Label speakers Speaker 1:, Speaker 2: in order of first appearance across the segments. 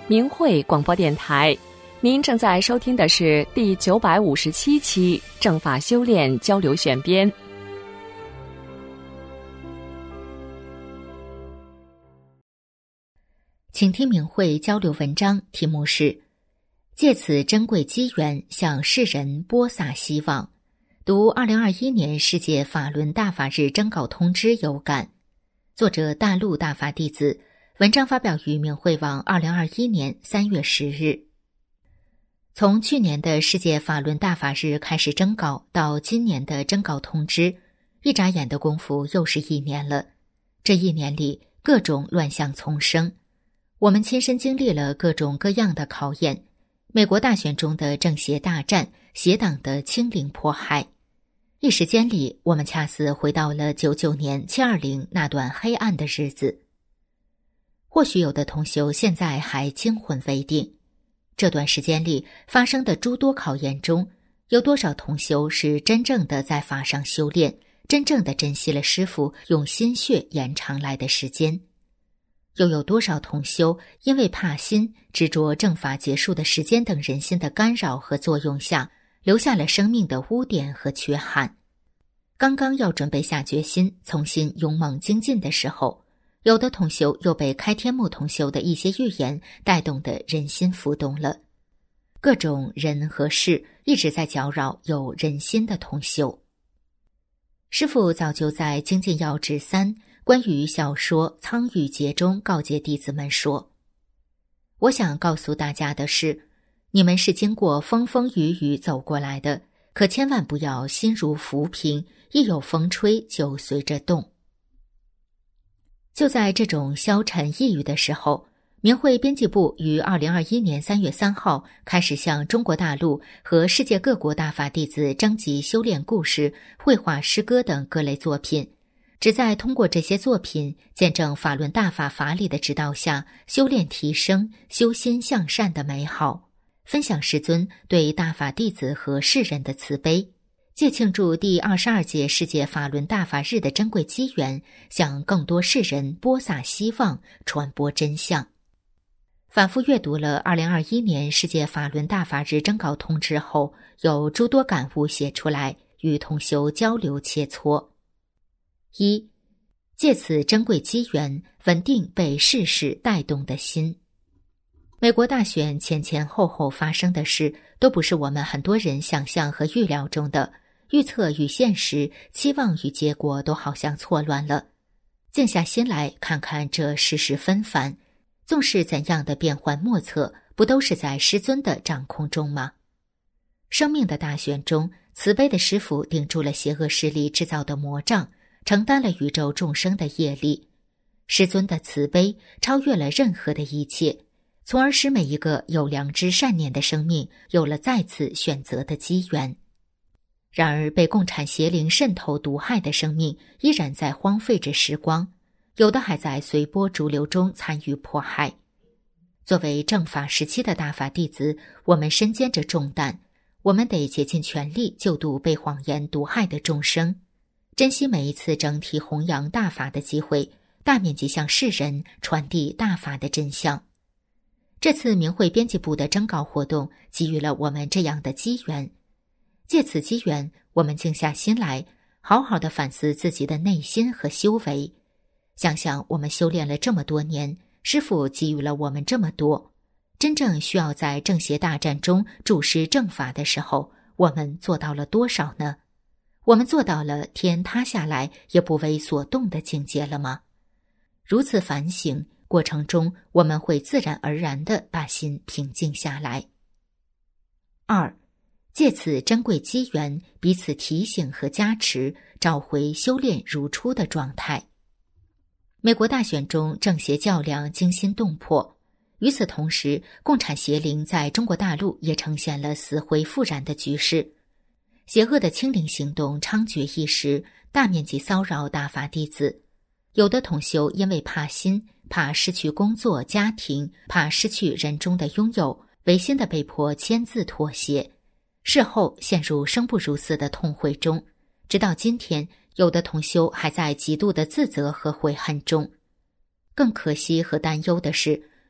Speaker 1: 明慧广播电台，您正在收听的是第957期正法修炼交流选编。
Speaker 2: 请听明慧交流文章，题目是借此珍贵机缘向世人播撒希望，读2021年世界法轮大法日征稿通知有感。作者大陆大法弟子，文章发表于明慧网2021年3月10日。从去年的世界法轮大法日开始征稿，到今年的征稿通知，一眨眼的功夫又是1年了。这1年里，各种乱象丛生，我们亲身经历了各种各样的考验，美国大选中的政协大战，邪党的清零迫害。一时间里，我们恰似回到了99年720那段黑暗的日子。或许有的同修现在还惊魂未定，这段时间里发生的诸多考验中，有多少同修是真正的在法上修炼，真正的珍惜了师父用心血延长来的时间？又有多少同修因为怕心、执着正法结束的时间等人心的干扰和作用下，留下了生命的污点和缺憾？刚刚要准备下决心重新勇猛精进的时候，有的同修又被开天目同修的一些预言带动的人心浮动了。各种人和事一直在搅扰有人心的同修。师父早就在精进要旨3关于小说《苍雨劫》中告诫弟子们说，我想告诉大家的是，你们是经过风风雨雨走过来的，可千万不要心如浮萍，一有风吹就随着动。就在这种消沉抑郁的时候，明慧编辑部于2021年3月3号开始向中国大陆和世界各国大法弟子征集修炼故事、绘画、诗歌等各类作品，旨在通过这些作品见证法轮大法法理的指导下修炼提升、修心向善的美好，分享师尊对大法弟子和世人的慈悲，借庆祝第22届世界法轮大法日的珍贵机缘，向更多世人播撒希望，传播真相。反复阅读了2021年世界法轮大法日征稿通知后，有诸多感悟写出来，与同修交流切磋。1. 借此珍贵机缘，稳定被世事带动的心。美国大选前前后后发生的事，都不是我们很多人想象和预料中的，预测与现实、期望与结果都好像错乱了。静下心来看看这世事纷繁，纵是怎样的变幻莫测，不都是在师尊的掌控中吗？生命的大选中，慈悲的师父顶住了邪恶势力制造的魔障，承担了宇宙众生的业力。师尊的慈悲超越了任何的一切，从而使每一个有良知善念的生命有了再次选择的机缘。然而被共产邪灵渗透毒害的生命依然在荒废着时光，有的还在随波逐流中参与迫害。作为正法时期的大法弟子，我们身兼着重担，我们得竭尽全力救度被谎言毒害的众生，珍惜每一次整体弘扬大法的机会，大面积向世人传递大法的真相。这次明慧编辑部的征稿活动给予了我们这样的机缘，借此机缘，我们静下心来，好好的反思自己的内心和修为。想想我们修炼了这么多年，师父给予了我们这么多，真正需要在正邪大战中注师正法的时候，我们做到了多少呢？我们做到了天塌下来也不为所动的境界了吗？如此反省过程中，我们会自然而然地把心平静下来。2. 借此珍贵机缘，彼此提醒和加持，找回修炼如初的状态。美国大选中正邪较量惊心动魄，与此同时，共产邪灵在中国大陆也呈现了死灰复燃的局势。邪恶的清零行动猖獗一时，大面积骚扰大法弟子。有的同修因为怕心，怕失去工作、家庭，怕失去人中的拥有，违心的被迫签字妥协，事后陷入生不如死的痛悔中。直到今天，有的同修还在极度的自责和悔恨中。更可惜和担忧的是，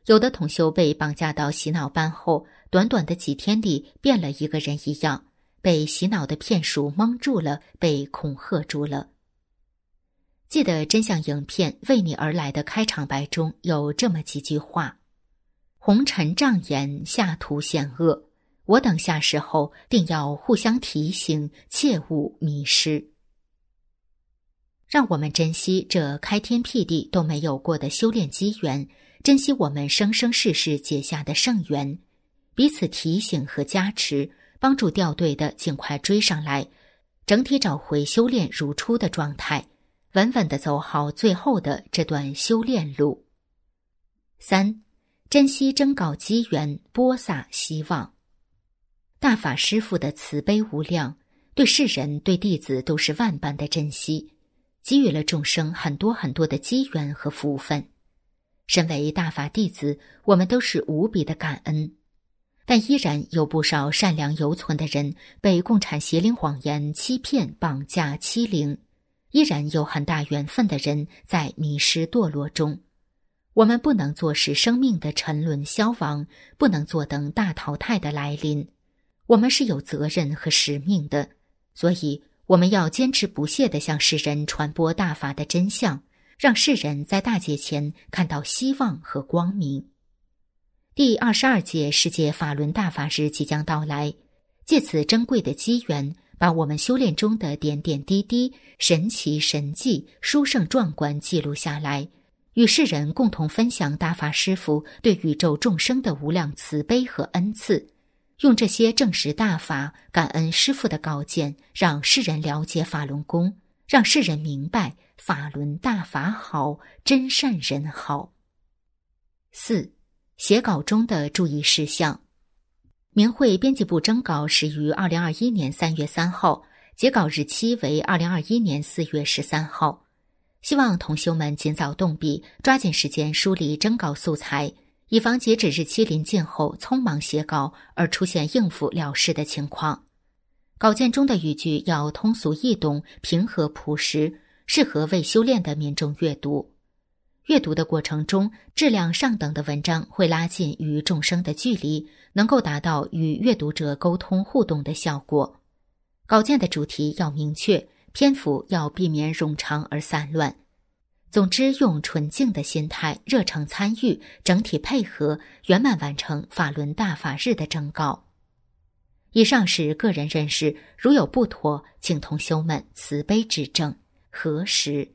Speaker 2: 有的同修被绑架到洗脑班后，短短的几天里变了一个人一样，被洗脑的骗术蒙住了，被恐吓住了。记得真相影片《为你而来》的开场白中有这么几句话：红尘障眼，下途险恶，我等下世后定要互相提醒，切勿迷失。让我们珍惜这开天辟地都没有过的修炼机缘，珍惜我们生生世世结下的圣缘，彼此提醒和加持，帮助掉队的尽快追上来，整体找回修炼如初的状态，稳稳地走好最后的这段修炼路。3. 珍惜征稿机缘，播撒希望。大法师父的慈悲无量，对世人对弟子都是万般的珍惜，给予了众生很多很多的机缘和福分。身为大法弟子，我们都是无比的感恩，但依然有不少善良犹存的人被共产邪灵谎言欺骗、绑架、欺凌，依然有很大缘分的人在迷失堕落中。我们不能坐视生命的沉沦消亡，不能坐等大淘汰的来临。我们是有责任和使命的，所以我们要坚持不懈地向世人传播大法的真相，让世人在大劫前看到希望和光明。第22届世界法轮大法日即将到来，借此珍贵的机缘，把我们修炼中的点点滴滴、神奇神迹、殊胜壮观记录下来，与世人共同分享大法师父对宇宙众生的无量慈悲和恩赐，用这些证实大法、感恩师父的告诫，让世人了解法轮功，让世人明白法轮大法好，真善人好。4. 写稿中的注意事项。明慧编辑部征稿始于2021年3月3号，截稿日期为2021年4月13号。希望同修们尽早动笔，抓紧时间梳理征稿素材，以防截止日期临近后匆忙写稿而出现应付了事的情况。稿件中的语句要通俗易懂、平和朴实，适合未修炼的民众阅读。阅读的过程中，质量上等的文章会拉近与众生的距离，能够达到与阅读者沟通互动的效果。稿件的主题要明确，篇幅要避免冗长而散乱。总之，用纯净的心态，热诚参与，整体配合，圆满完成法轮大法日的征稿。以上是个人认识，如有不妥，请同修们慈悲指正，核实。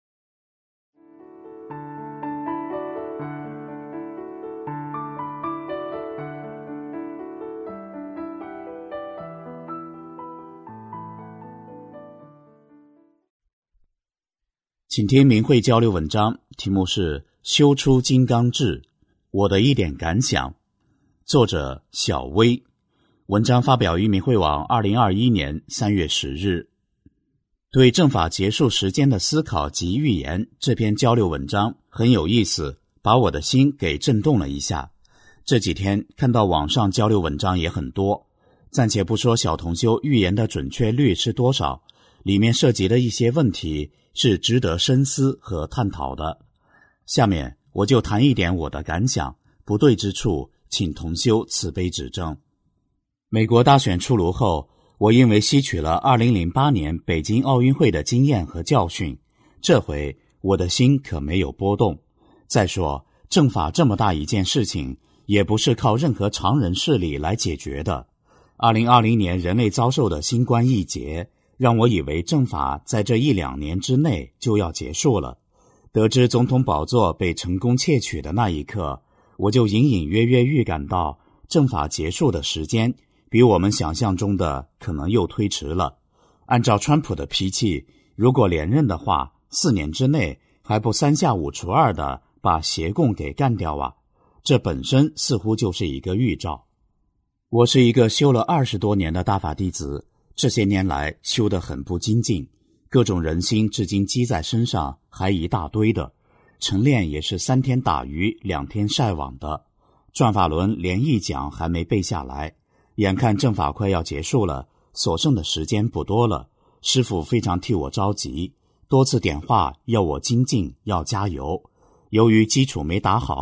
Speaker 3: 请听明慧交流文章，题目是修出金刚智，我的一点感想，作者小薇。文章发表于明慧网2021年3月10日。对正法结束时间的思考及预言，这篇交流文章很有意思，把我的心给震动了一下。这几天看到网上交流文章也很多，暂且不说小同修预言的准确率是多少，里面涉及的一些问题是值得深思和探讨的。下面我就谈一点我的感想，不对之处请同修慈悲指正。美国大选出炉后，我因为吸取了2008年北京奥运会的经验和教训，这回我的心可没有波动。再说，正法这么大一件事情，也不是靠任何常人势力来解决的。2020年人类遭受的新冠疫劫，让我以为正法在这1-2年之内就要结束了。得知总统宝座被成功窃取的那一刻，我就隐隐约约预感到正法结束的时间比我们想象中的可能又推迟了。按照川普的脾气，如果连任的话，4年之内还不3下5除2的把邪共给干掉啊，这本身似乎就是一个预兆。我是一个修了20多年的大法弟子，这些年来修得很不精进，各种人心至今积在身上还一大堆的，晨练也是3天打鱼2天晒网的，转法轮连一讲还没背下来。眼看正法快要结束了，所剩的时间不多了，师父非常替我着急，多次点化要我精进，要加油。由于基础没打好，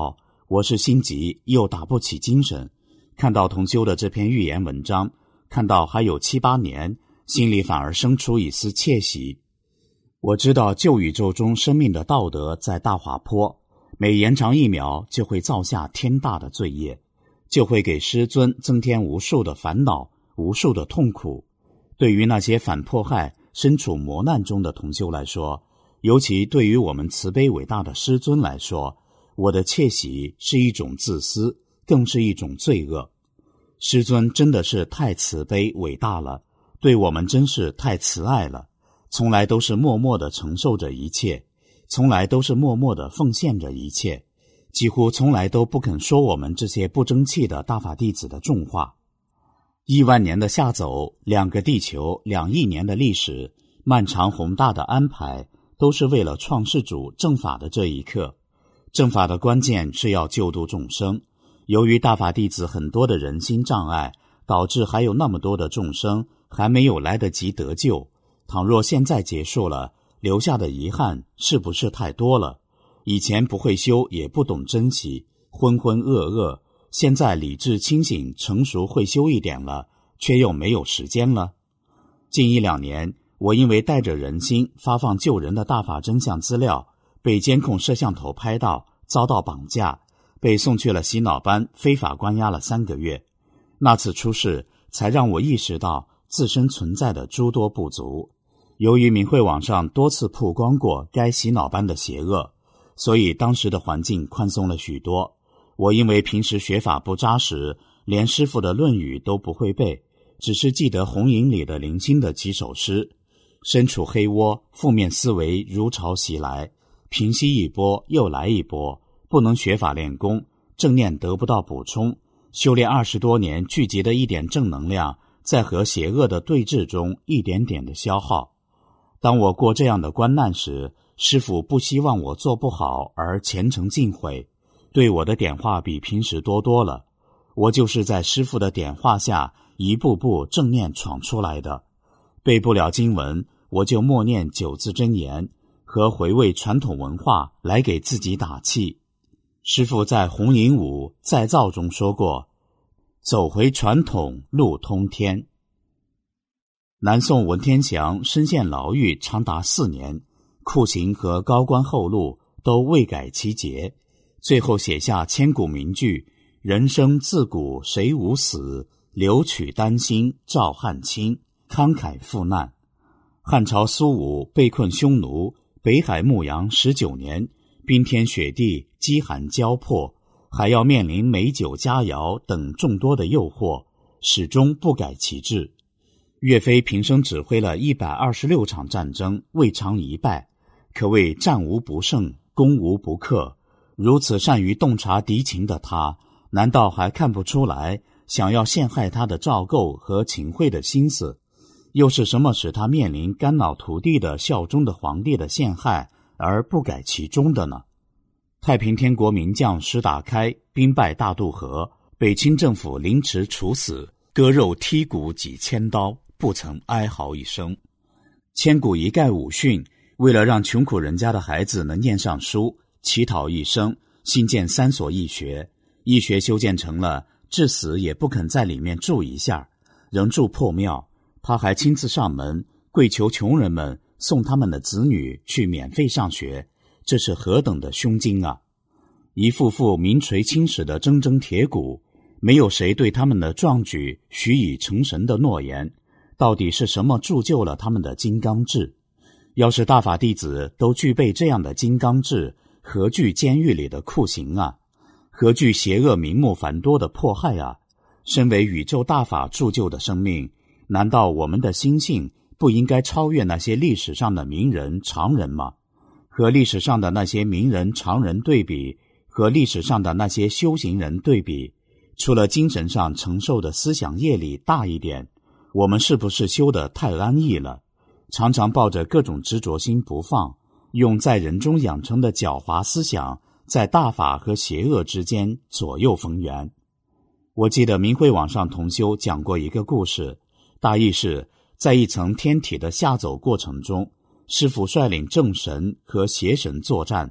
Speaker 3: 我是心急又打不起精神，看到同修的这篇寓言文章，看到还有7、8年，心里反而生出一丝窃喜。我知道旧宇宙中生命的道德在大滑坡，每延长1秒就会造下天大的罪业，就会给师尊增添无数的烦恼，无数的痛苦。对于那些反迫害、身处磨难中的同修来说，尤其对于我们慈悲伟大的师尊来说，我的窃喜是一种自私，更是一种罪恶。师尊真的是太慈悲伟大了，对我们真是太慈爱了，从来都是默默地承受着一切，从来都是默默地奉献着一切，几乎从来都不肯说我们这些不争气的大法弟子的重话。亿万年的下走，2个地球，2亿年的历史，漫长宏大的安排，都是为了创世主正法的这一刻。正法的关键是要救度众生，由于大法弟子很多的人心障碍，导致还有那么多的众生还没有来得及得救。倘若现在结束了，留下的遗憾是不是太多了？以前不会修，也不懂珍惜，浑浑噩噩，现在理智清醒成熟会修一点了，却又没有时间了。近1、2年，我因为带着人心发放救人的大法真相资料，被监控摄像头拍到，遭到绑架，被送去了洗脑班，非法关押了3个月。那次出事才让我意识到自身存在的诸多不足。由于明慧网上多次曝光过该洗脑班的邪恶，所以当时的环境宽松了许多。我因为平时学法不扎实，连师父的论语都不会背，只是记得红影里的零星的几首诗。身处黑窝，负面思维如潮袭来，平息一波又来一波，不能学法练功，正念得不到补充，修炼20多年聚集的一点正能量，在和邪恶的对峙中一点点的消耗。当我过这样的关难时，师父不希望我做不好而前程尽毁，对我的点化比平时多了。我就是在师父的点化下一步步正念闯出来的。背不了经文，我就默念9字真言和回味传统文化来给自己打气。师父在红影舞再造中说过，走回传统，路通天。南宋文天祥身陷牢狱长达4年，酷刑和高官厚禄都未改其节，最后写下千古名句：人生自古谁无死，留取丹心照汗青，慷慨赴难。汉朝苏武被困匈奴，北海牧羊19年，冰天雪地，饥寒交迫，还要面临美酒佳肴等众多的诱惑，始终不改其志。岳飞平生指挥了126场战争，未尝一败，可谓战无不胜，攻无不克。如此善于洞察敌情的他，难道还看不出来想要陷害他的赵构和秦桧的心思？又是什么使他面临肝脑涂地的效忠的皇帝的陷害而不改其中的呢？太平天国名将石达开兵败大渡河，被清政府凌迟处死，割肉剔骨几千刀，不曾哀嚎一声。千古一概武训，为了让穷苦人家的孩子能念上书，乞讨一生，新建3所义学，义学修建成了，至死也不肯在里面住一下，仍住破庙。他还亲自上门，跪求穷人们送他们的子女去免费上学，这是何等的胸襟啊！一副副名垂青史的铮铮铁骨，没有谁对他们的壮举许以成神的诺言。到底是什么铸就了他们的金刚智？要是大法弟子都具备这样的金刚智，何惧监狱里的酷刑啊？何惧邪恶名目繁多的迫害啊？身为宇宙大法铸就的生命，难道我们的心性不应该超越那些历史上的名人常人吗？和历史上的那些名人常人对比，和历史上的那些修行人对比，除了精神上承受的思想业力大一点，我们是不是修得太安逸了？常常抱着各种执着心不放，用在人中养成的狡猾思想，在大法和邪恶之间左右逢源。我记得明慧网上同修讲过一个故事，大意是在一层天体的下走过程中，师父率领正神和邪神作战，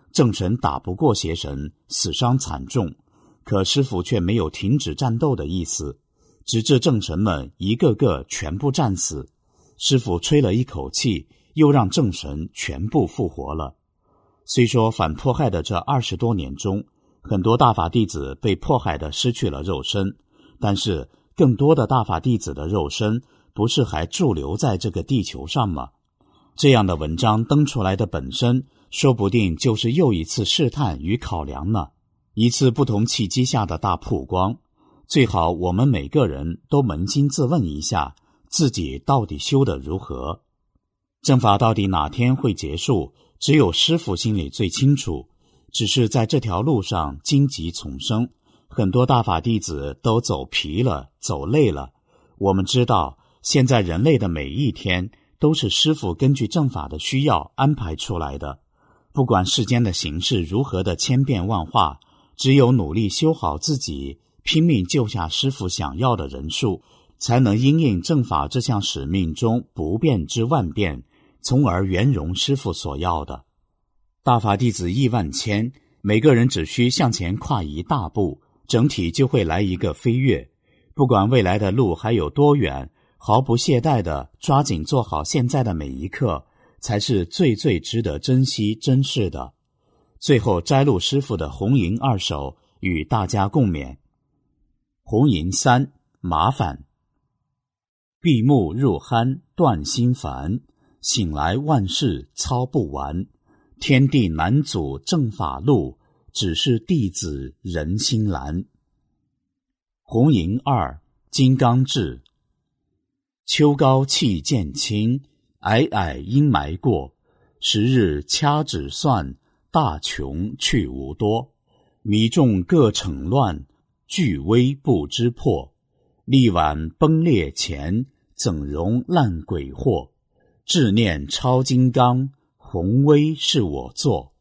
Speaker 3: 正神打不过邪神，死伤惨重，可师父却没有停止战斗的意思，直至正神们一个个全部战死，师父吹了一口气，又让正神全部复活了。虽说反迫害的这20多年中，很多大法弟子被迫害的失去了肉身，但是更多的大法弟子的肉身不是还驻留在这个地球上吗？这样的文章登出来的本身，说不定就是又一次试探与考量呢，一次不同契机下的大曝光。最好我们每个人都扪心自问一下，自己到底修得如何？正法到底哪天会结束，只有师父心里最清楚。只是在这条路上荆棘丛生，很多大法弟子都走疲了，走累了。我们知道，现在人类的每一天都是师父根据正法的需要安排出来的。不管世间的形势如何的千变万化，只有努力修好自己，拼命救下师父想要的人数，才能因应正法这项使命中不变之万变，从而圆融师父所要的。大法弟子亿万千，每个人只需向前跨一大步，整体就会来一个飞跃。不管未来的路还有多远，毫不懈怠地抓紧做好现在的每一刻，才是最最值得珍惜珍视的。最后摘录师父的红银2首与大家共勉。红银3，麻烦。闭目入酣断心烦，醒来万事操不完。天地难阻正法路，只是弟子人心懒。红银2，金刚智。秋高气渐清，皑皑阴霾过。时日掐指算，大穷去无多。迷众各逞乱，巨威不知破。力挽崩裂前，怎容烂鬼惑？志念超金刚，宏威是我做。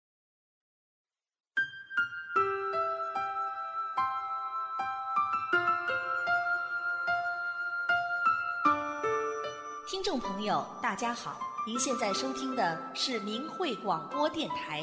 Speaker 4: 听众朋友大家好，您现在收听的是明慧广播电台。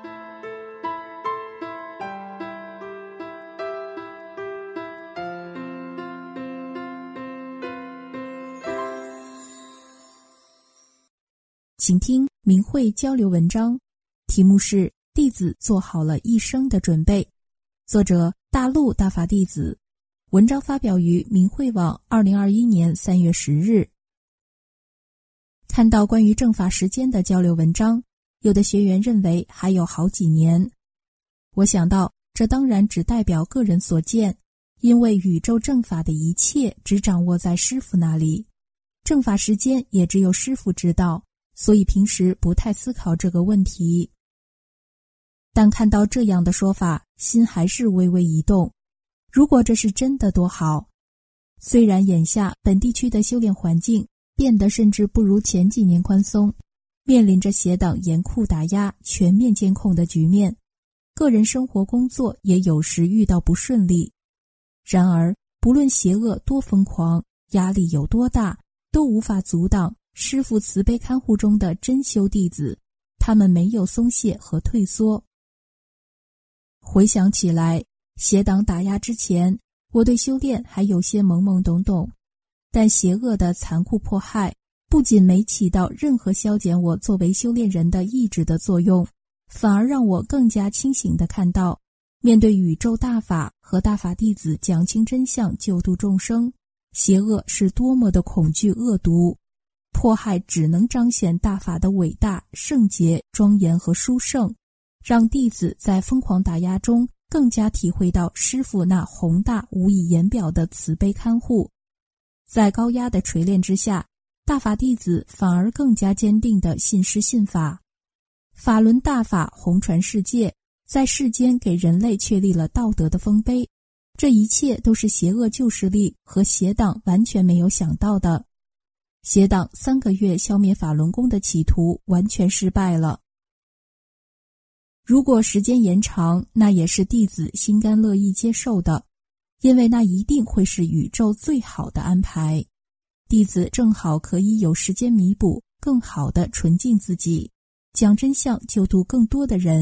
Speaker 5: 请听明慧交流文章，题目是弟子做好了一生的准备，作者大陆大法弟子，文章发表于明慧网2021年3月10日。看到关于正法时间的交流文章，有的学员认为还有好几年。我想到，这当然只代表个人所见，因为宇宙正法的一切只掌握在师父那里，正法时间也只有师父知道，所以平时不太思考这个问题。但看到这样的说法，心还是微微一动。如果这是真的多好！虽然眼下本地区的修炼环境变得甚至不如前几年宽松，面临着邪党严酷打压、全面监控的局面，个人生活工作也有时遇到不顺利。然而，不论邪恶多疯狂，压力有多大，都无法阻挡师父慈悲看护中的真修弟子，他们没有松懈和退缩。回想起来，邪党打压之前，我对修炼还有些懵懵懂懂，但邪恶的残酷迫害不仅没起到任何消减我作为修炼人的意志的作用，反而让我更加清醒地看到，面对宇宙大法和大法弟子讲清真相、救度众生，邪恶是多么的恐惧恶毒。迫害只能彰显大法的伟大、圣洁、庄严和殊胜，让弟子在疯狂打压中更加体会到师父那宏大无以言表的慈悲看护。在高压的锤炼之下，大法弟子反而更加坚定地信师信法。法轮大法弘传世界，在世间给人类确立了道德的丰碑，这一切都是邪恶旧势力和邪党完全没有想到的。邪党3个月消灭法轮功的企图完全失败了。如果时间延长，那也是弟子心甘乐意接受的，因为那一定会是宇宙最好的安排。弟子正好可以有时间弥补，更好地纯净自己，讲真相救度更多的人，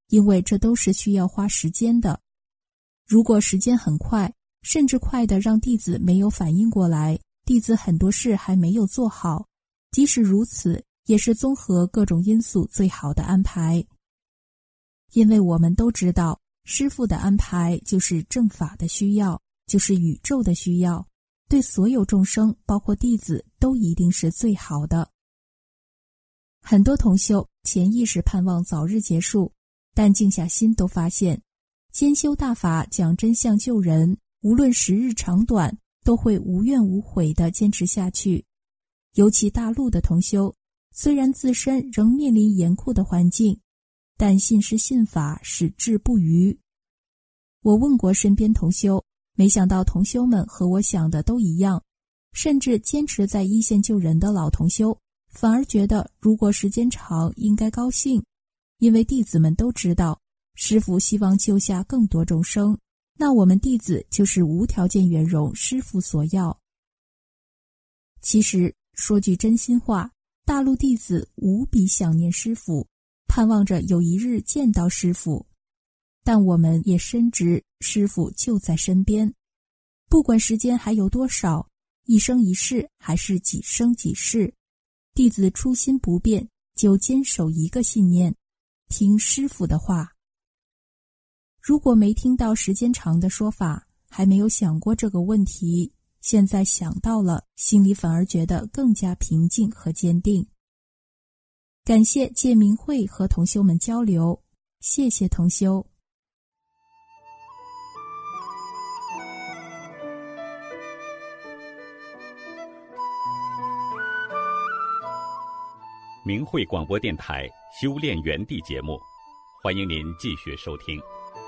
Speaker 5: 因为这都是需要花时间的。如果时间很快，甚至快得让弟子没有反应过来，弟子很多事还没有做好，即使如此，也是综合各种因素最好的安排。因为我们都知道，师父的安排就是正法的需要，就是宇宙的需要，对所有众生，包括弟子，都一定是最好的。很多同修潜意识盼望早日结束，但静下心都发现，兼修大法讲真相救人，无论时日长短，都会无怨无悔地坚持下去。尤其大陆的同修，虽然自身仍面临严酷的环境，但信师信法，矢志不渝。我问过身边同修，没想到同修们和我想的都一样，甚至坚持在一线救人的老同修，反而觉得如果时间长应该高兴，因为弟子们都知道，师父希望救下更多众生，那我们弟子就是无条件圆融师父所要。其实说句真心话，大陆弟子无比想念师父，盼望着有一日见到师父，但我们也深知师父就在身边，不管时间还有多少，一生一世还是几生几世，弟子初心不变，就坚守一个信念，听师父的话。如果没听到时间长的说法，还没有想过这个问题，现在想到了，心里反而觉得更加平静和坚定。感谢借明慧和同修们交流，谢谢同修。
Speaker 6: 明慧广播电台修炼园地节目，欢迎您继续收听。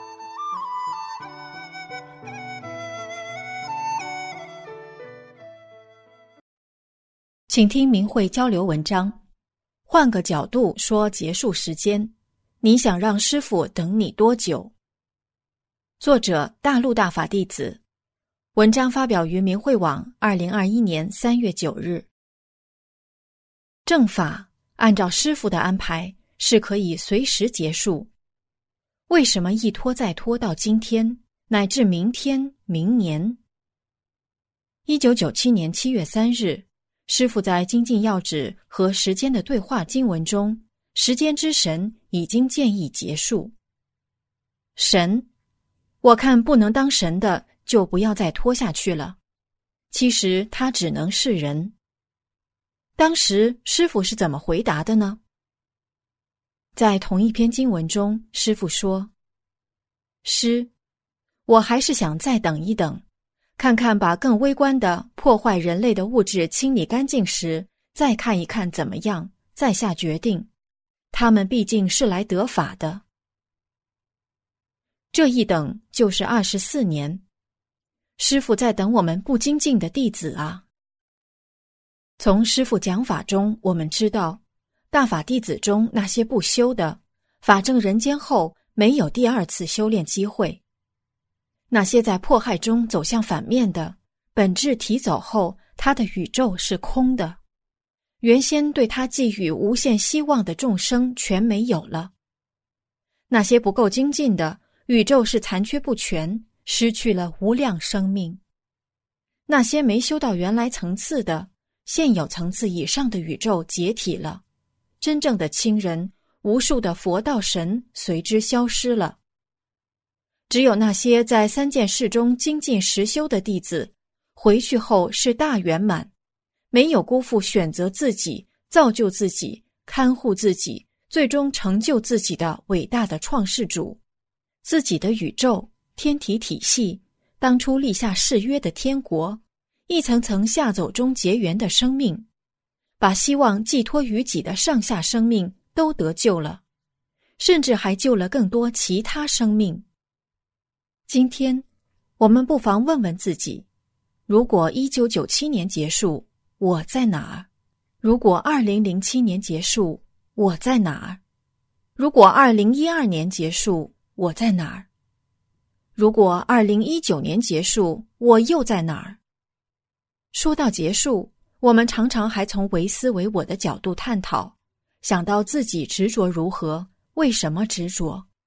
Speaker 1: 请听明慧交流文章，换个角度说结束时间，你想让师父等你多久？作者大陆大法弟子，文章发表于明慧网2021年3月9日。正法按照师父的安排是可以随时结束，为什么一拖再拖到今天，乃至明天、明年？1997年7月3日，师父在精进要旨和时间的对话经文中，时间之神已经建议结束。神，我看不能当神的就不要再拖下去了。其实他只能是人。当时师父是怎么回答的呢？在同一篇经文中，师父说：师，我还是想再等一等，看看把更微观的破坏人类的物质清理干净时，再看一看怎么样，再下决定。他们毕竟是来得法的。这一等就是24年。师父在等我们不精进的弟子啊。从师父讲法中，我们知道，大法弟子中那些不修的，法证人间后没有第二次修炼机会。那些在迫害中走向反面的，本质提走后，他的宇宙是空的。原先对他寄予无限希望的众生全没有了。那些不够精进的，宇宙是残缺不全，失去了无量生命。那些没修到原来层次的，现有层次以上的宇宙解体了，真正的亲人，无数的佛道神随之消失了。只有那些在3件事中精进实修的弟子，回去后是大圆满，没有辜负选择自己、造就自己、看护自己，最终成就自己的伟大的创世主。自己的宇宙、天体体系，当初立下誓约的天国，一层层下走中结缘的生命，把希望寄托于己的上下生命都得救了，甚至还救了更多其他生命。今天，我们不妨问问自己，如果1997年结束，我在哪儿？如果2007年结束，我在哪儿？如果2012年结束，我在哪儿？如果2019年结束，我又在哪儿？说到结束，我们常常还从唯思唯我的角度探讨，想到自己执着如何，为什么执着，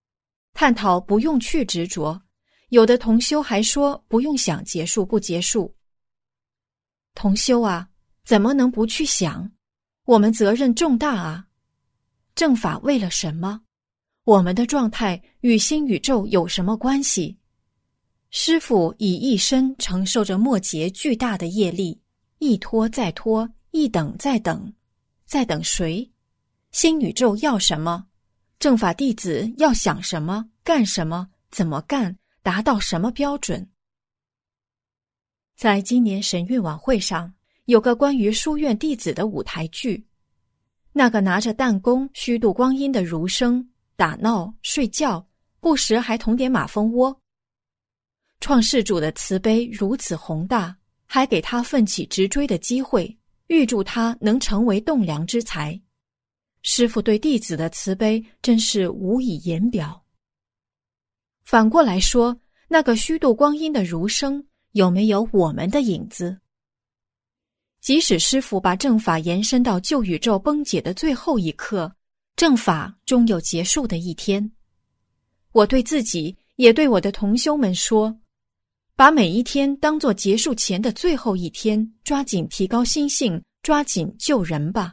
Speaker 1: 探讨不用去执着，有的同修还说不用想结束不结束。同修啊，怎么能不去想？我们责任重大啊！正法为了什么？我们的状态与新宇宙有什么关系？师父以一生承受着末劫巨大的业力，一拖再拖，一等再等，在等谁？新宇宙要什么？正法弟子要想什么？干什么？怎么干？达到什么标准？在今年神韵晚会上，有个关于书院弟子的舞台剧，那个拿着弹弓虚度光阴的儒生打闹睡觉，不时还捅点马蜂窝。创世主的慈悲如此宏大，还给他奋起直追的机会，预祝他能成为栋梁之才。师父对弟子的慈悲真是无以言表。反过来说，那个虚度光阴的儒生有没有我们的影子？即使师父把正法延伸到旧宇宙崩解的最后一刻，正法终有结束的一天。我对自己也对我的同修们说，把每一天当作结束前的最后一天，抓紧提高心性，抓紧救人吧。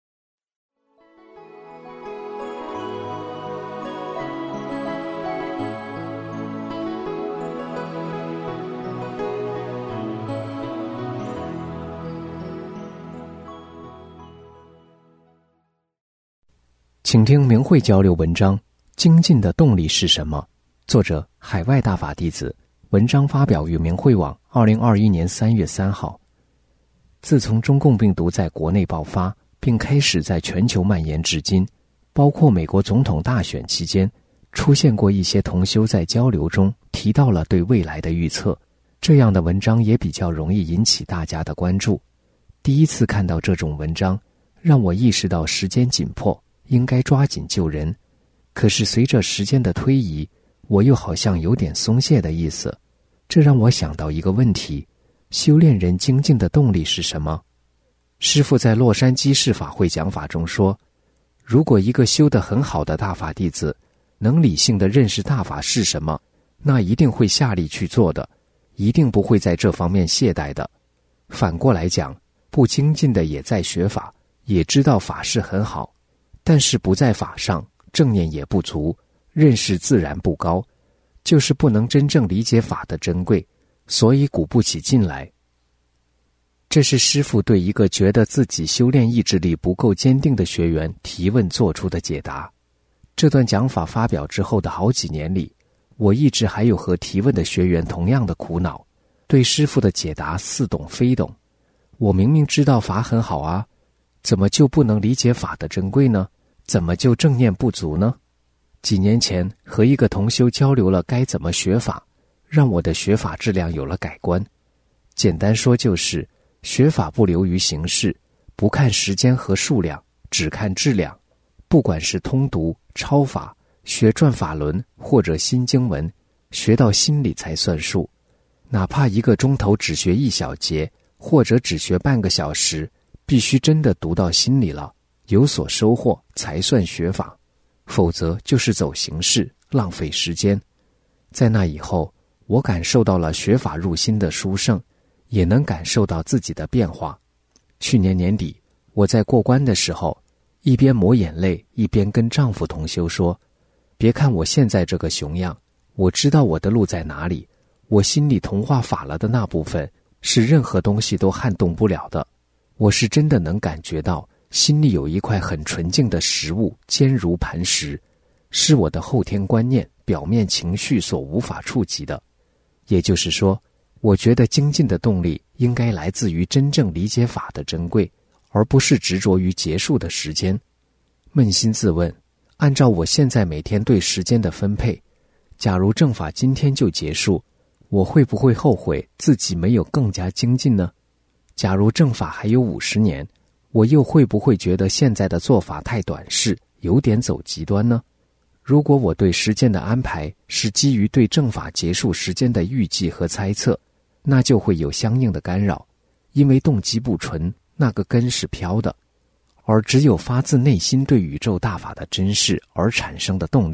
Speaker 7: 请听明慧交流文章，精进的动力是什么？作者海外大法弟子，文章发表于明慧网2021年3月3号。自从中共病毒在国内爆发并开始在全球蔓延至今，包括美国总统大选期间，出现过一些同修在交流中提到了对未来的预测，这样的文章也比较容易引起大家的关注。第一次看到这种文章，让我意识到时间紧迫，应该抓紧救人。可是随着时间的推移，我又好像有点松懈的意思。这让我想到一个问题，修炼人精进的动力是什么？师父在洛杉矶市法会讲法中说，如果一个修得很好的大法弟子能理性地认识大法是什么，那一定会下力去做的，一定不会在这方面懈怠的。反过来讲，不精进的也在学法，也知道法是很好，但是不在法上，正念也不足，认识自然不高，就是不能真正理解法的珍贵，所以鼓不起劲来。这是师父对一个觉得自己修炼意志力不够坚定的学员提问做出的解答。这段讲法发表之后的好几年里，我一直还有和提问的学员同样的苦恼，对师父的解答似懂非懂。我明明知道法很好啊，怎么就不能理解法的珍贵呢？怎么就正念不足呢？几年前和一个同修交流了该怎么学法，让我的学法质量有了改观。简单说就是学法不流于形式，不看时间和数量，只看质量。不管是通读、抄法、学转法轮或者新经文，学到心里才算数。哪怕1个钟头只学1小节，或者只学半个小时，必须真的读到心里了，有所收获才算学法，否则就是走形式，浪费时间。在那以后，我感受到了学法入心的殊胜，也能感受到自己的变化。去年年底，我在过关的时候，一边抹眼泪，一边跟丈夫同修说，别看我现在这个熊样，我知道我的路在哪里，我心里同化法了的那部分，是任何东西都撼动不了的。我是真的能感觉到心里有一块很纯净的食物，坚如磐石，是我的后天观念、表面情绪所无法触及的。也就是说，我觉得精进的动力应该来自于真正理解法的珍贵，而不是执着于结束的时间。扪心自问，按照我现在每天对时间的分配，假如正法今天就结束，我会不会后悔自己没有更加精进呢？假如正法还有50年，我又会不会觉得现在的做法太短视，有点走极端呢？如果我对时间的安排是基于对正法结束时间的预计和猜测，那就会有相应的干扰，因为动机不纯，那个根是飘的。而只有发自内心对宇宙大法的珍视而产生的动力，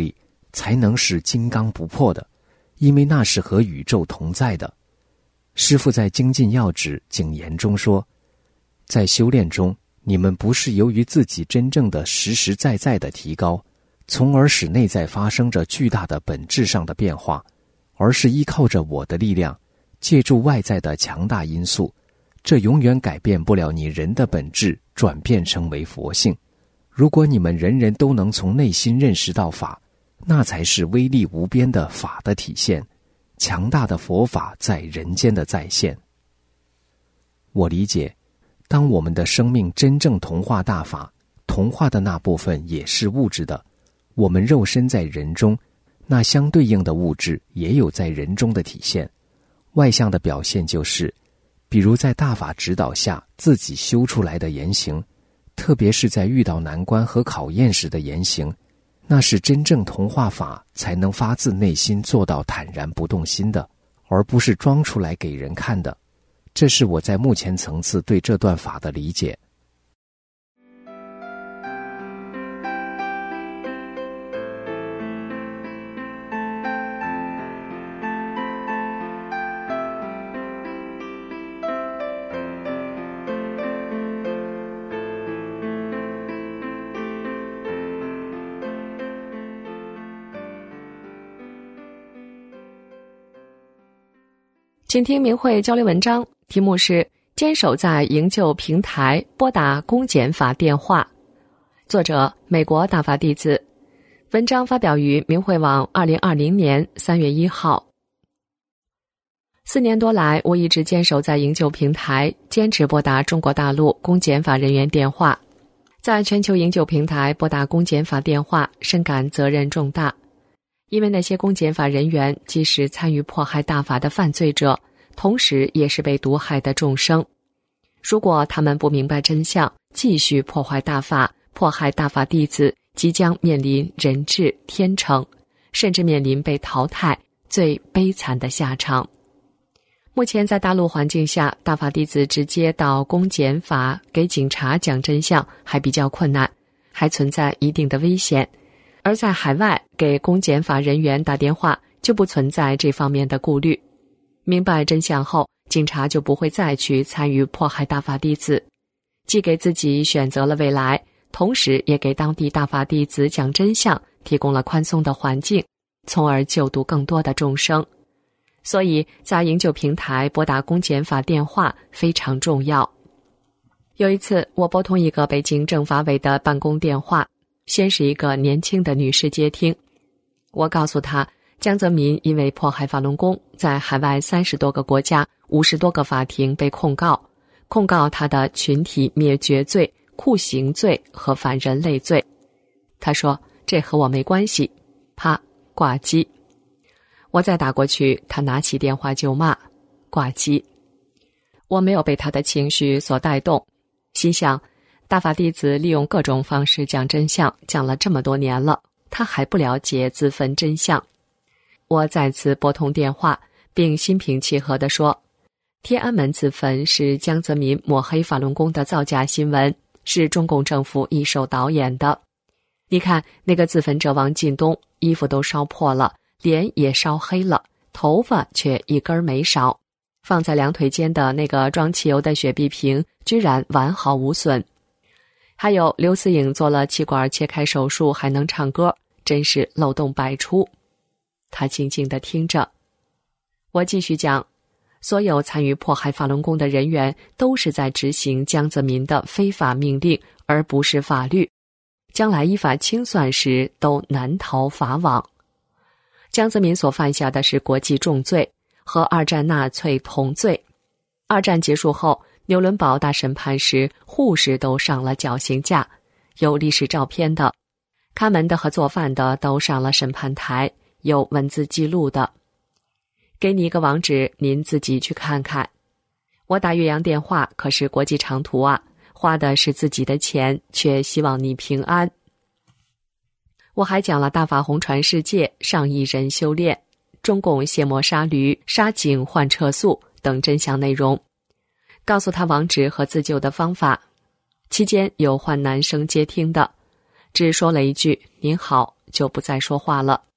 Speaker 7: 才能是金刚不破的，因为那是和宇宙同在的。师父在精进要旨警言中说，在修炼中，你们不是由于自己真正的实实在在的提高，从而使内在发生着巨大的本质上的变化，而是依靠着我的力量，借助外在的强大因素，这永远改变不了你人的本质，转变成为佛性。如果你们人人都能从内心认识到法，那才是威力无边的法的体现，强大的佛法在人间的再现。我理解，当我们的生命真正同化大法，同化的那部分也是物质的，我们肉身在人中，那相对应的物质也有在人中的体现。外向的表现就是，比如在大法指导下自己修出来的言行，特别是在遇到难关和考验时的言行，那是真正同化法才能发自内心做到坦然不动心的，而不是装出来给人看的。这是我在目前层次对这段法的理解。
Speaker 8: 请听明慧交流文章，题目是坚守在营救平台，拨打公检法电话。作者美国大法弟子，文章发表于明慧网2020年3月1号。4年多来，我一直坚守在营救平台，坚持拨打中国大陆公检法人员电话。在全球营救平台拨打公检法电话，深感责任重大。因为那些公检法人员既是参与迫害大法的犯罪者，同时也是被毒害的众生。如果他们不明白真相，继续破坏大法，迫害大法弟子，即将面临人质、天惩，甚至面临被淘汰最悲惨的下场。目前在大陆环境下，大法弟子直接到公检法给警察讲真相还比较困难，还存在一定的危险。而在海外给公检法人员打电话就不存在这方面的顾虑。明白真相后，警察就不会再去参与迫害大法弟子，既给自己选择了未来，同时也给当地大法弟子讲真相提供了宽松的环境，从而救度更多的众生。所以在营救平台拨打公检法电话非常重要。有一次，我拨通一个北京政法委的办公电话，先是一个年轻的女士接听。我告诉她，江泽民因为迫害法轮功，在海外30多个国家50多个法庭被控告他的群体灭绝罪、酷刑罪和反人类罪。她说这和我没关系，啪，挂机。我再打过去，她拿起电话就骂，挂机。我没有被她的情绪所带动，心想大法弟子利用各种方式讲真相，讲了这么多年了，他还不了解自焚真相。我再次拨通电话，并心平气和地说，天安门自焚是江泽民抹黑法轮功的造假新闻，是中共政府一手导演的。你看那个自焚者王进东，衣服都烧破了，脸也烧黑了，头发却一根没少，放在两腿间的那个装汽油的雪碧瓶居然完好无损。还有刘思颖做了气管切开手术还能唱歌，真是漏洞百出。他静静地听着。我继续讲，所有参与迫害法轮功的人员都是在执行江泽民的非法命令，而不是法律。将来依法清算时都难逃法网。江泽民所犯下的是国际重罪，和二战纳粹同罪。二战结束后，纽伦堡大审判时，护士都上了绞刑架，有历史照片的；看门的和做饭的都上了审判台，有文字记录的。给你一个网址，您自己去看看。我打岳阳电话可是国际长途啊，花的是自己的钱，却希望你平安。我还讲了大法红传世界，上亿人修炼，中共卸磨杀驴，杀警换撤速等真相内容，告诉他网址和自救的方法。期间有换男生接听的，只说了一句您好，就不再说话了。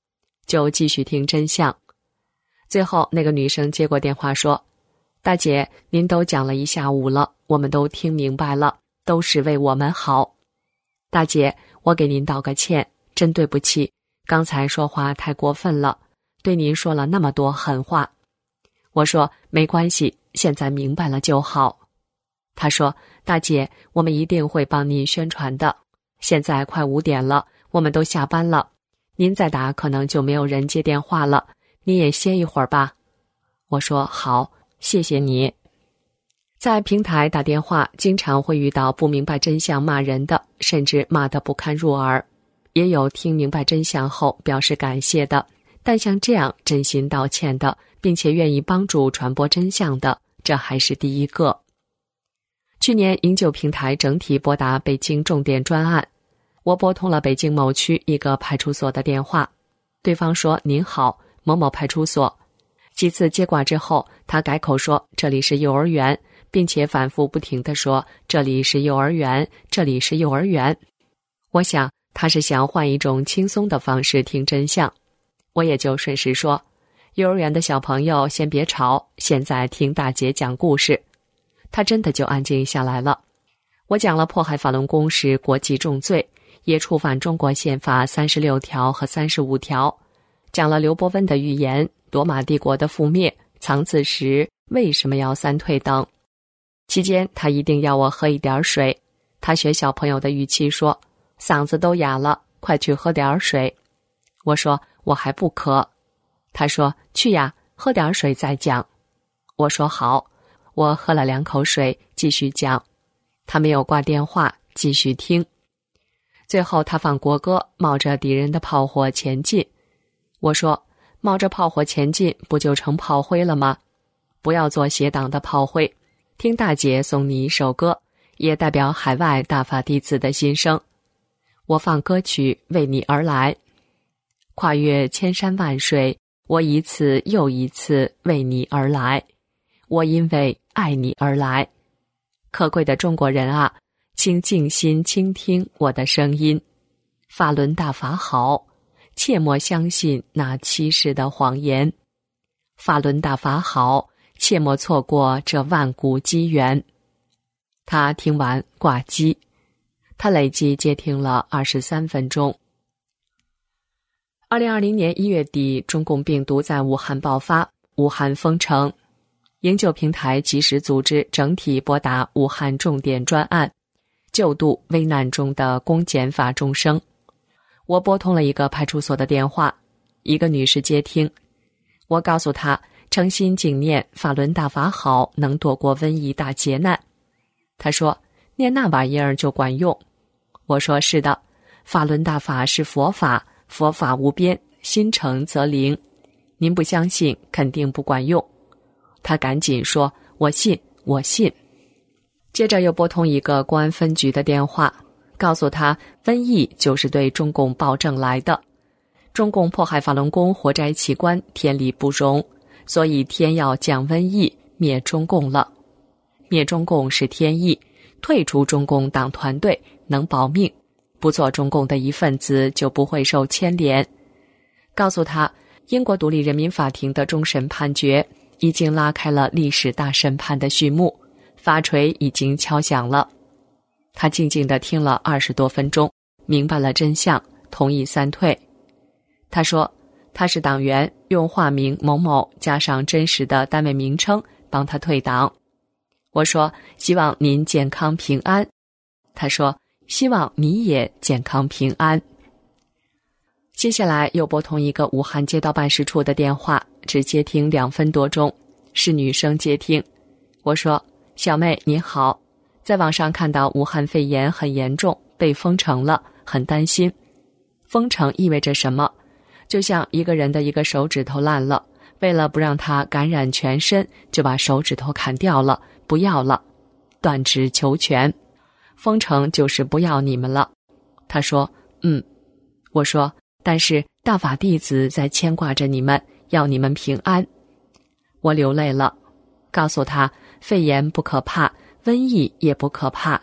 Speaker 8: 就继续听真相。最后那个女生接过电话说，大姐，您都讲了一下午了，我们都听明白了，都是为我们好。大姐，我给您道个歉，真对不起，刚才说话太过分了，对您说了那么多狠话。我说没关系，现在明白了就好。她说，大姐，我们一定会帮您宣传的。现在快5点了，我们都下班了，您再打可能就没有人接电话了，你也歇一会儿吧。我说好，谢谢你。在平台打电话经常会遇到不明白真相骂人的，甚至骂得不堪入耳，也有听明白真相后表示感谢的，但像这样真心道歉的，并且愿意帮助传播真相的，这还是第一个。去年营救平台整体拨打北京重点专案，我拨通了北京某区一个派出所的电话，对方说，您好，某某派出所。几次接挂之后，他改口说这里是幼儿园，并且反复不停地说这里是幼儿园，这里是幼儿园。我想他是想换一种轻松的方式听真相，我也就顺势说，幼儿园的小朋友先别吵，现在听大姐讲故事。他真的就安静下来了。我讲了迫害法轮功是国际重罪，也触犯中国宪法36条和35条，讲了刘伯温的预言、罗马帝国的覆灭、藏字石为什么要3退等。期间他一定要我喝一点水，他学小朋友的语气说，嗓子都哑了，快去喝点水。我说我还不渴。他说去呀，喝点水再讲。我说好，我喝了2口水继续讲。他没有挂电话，继续听。最后他放国歌，冒着敌人的炮火前进。我说冒着炮火前进不就成炮灰了吗？不要做邪党的炮灰。听大姐送你一首歌，也代表海外大法弟子的心声。我放歌曲为你而来，跨越千山万水，我一次又一次为你而来，我因为爱你而来。可贵的中国人啊，请静心倾听我的声音。法轮大法好，切莫相信那欺世的谎言。法轮大法好，切莫错过这万古机缘。他听完挂机，他累计接听了23分钟。2020年1月底，中共病毒在武汉爆发，武汉封城。营救平台及时组织整体拨打武汉重点专案，救度危难中的公检法众生。我拨通了一个派出所的电话，一个女士接听。我告诉她，诚心敬念法轮大法好，能躲过瘟疫大劫难。她说，念那玩意儿就管用。我说是的，法轮大法是佛法，佛法无边，心诚则灵。您不相信，肯定不管用。他赶紧说，我信，我信。接着又拨通一个公安分局的电话，告诉他瘟疫就是对中共暴政来的，中共迫害法轮功活摘器官，天理不容，所以天要降瘟疫，灭中共了。灭中共是天意，退出中共党团队能保命，不做中共的一份子就不会受牵连。告诉他，英国独立人民法庭的终审判决已经拉开了历史大审判的序幕，法锤已经敲响了。他静静地听了20多分钟，明白了真相，同意3退。他说他是党员，用化名某某加上真实的单位名称帮他退党。我说希望您健康平安。他说希望你也健康平安。接下来又拨通一个武汉街道办事处的电话，只接听2分多钟，是女生接听。我说小妹你好，在网上看到武汉肺炎很严重，被封城了，很担心。封城意味着什么？就像一个人的一个手指头烂了，为了不让它感染全身，就把手指头砍掉了，不要了，断指求全。封城就是不要你们了。他说我说但是大法弟子在牵挂着你们，要你们平安。我流泪了，告诉他肺炎不可怕，瘟疫也不可怕，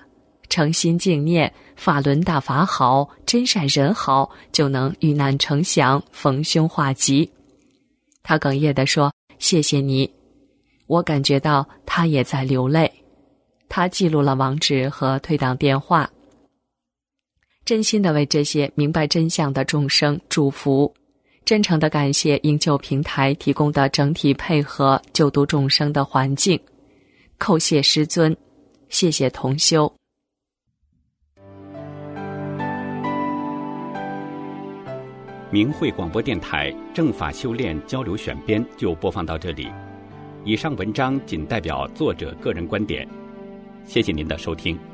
Speaker 8: 诚心敬念法轮大法好，真善人好，就能遇难成祥，逢凶化吉。他哽咽地说：谢谢你。我感觉到他也在流泪。他记录了网址和退档电话，真心地为这些明白真相的众生祝福，真诚地感谢营救平台提供的整体配合救度众生的环境，叩谢师尊，谢谢同修。
Speaker 6: 明慧广播电台正法修炼交流选编就播放到这里，以上文章仅代表作者个人观点，谢谢您的收听。